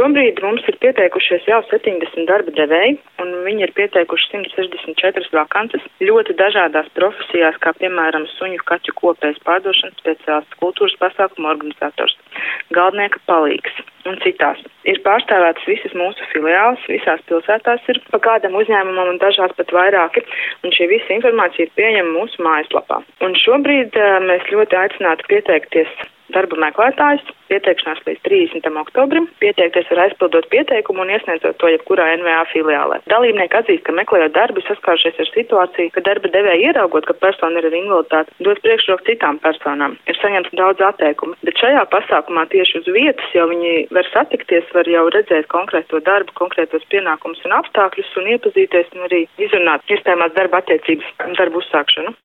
Šobrīd mums ir pieteikušies jau 70 darba devēji, un viņi ir pieteikuši 164 vakances ļoti dažādās profesijās, kā piemēram suņu kaķu kopējas pārdošanas speciālists, kultūras pasākumu organizators, galdnieka palīgs un citās. Ir pārstāvētas visas mūsu filiāles, visās pilsētās ir pa kādam uzņēmumam un dažās pat vairāki, un šī visa informācija ir pieejama mūsu mājaslapā. Un šobrīd mēs ļoti aicinātu pieteikties darba meklētājs, pieteikšanās līdz 30. oktobrim, pieteikties var aizpildot pieteikumu un iesniedzot to jebkurā NVA filiālē. Dalībnieki atzīst, ka meklējot darbu saskāršies ar situāciju, ka darba devēja ieraugot, ka persona ir ar invaliditāti, dod priekšroku citām personām. Ir saņemts daudz atteikumu, bet šajā pasākumā tieši uz vietas jau viņi var satikties, var jau redzēt konkrēto darbu, konkrētos pienākumus un apstākļus un iepazīties un arī izrunāt iespējamās darba attiecības un darbu uzsākšanu.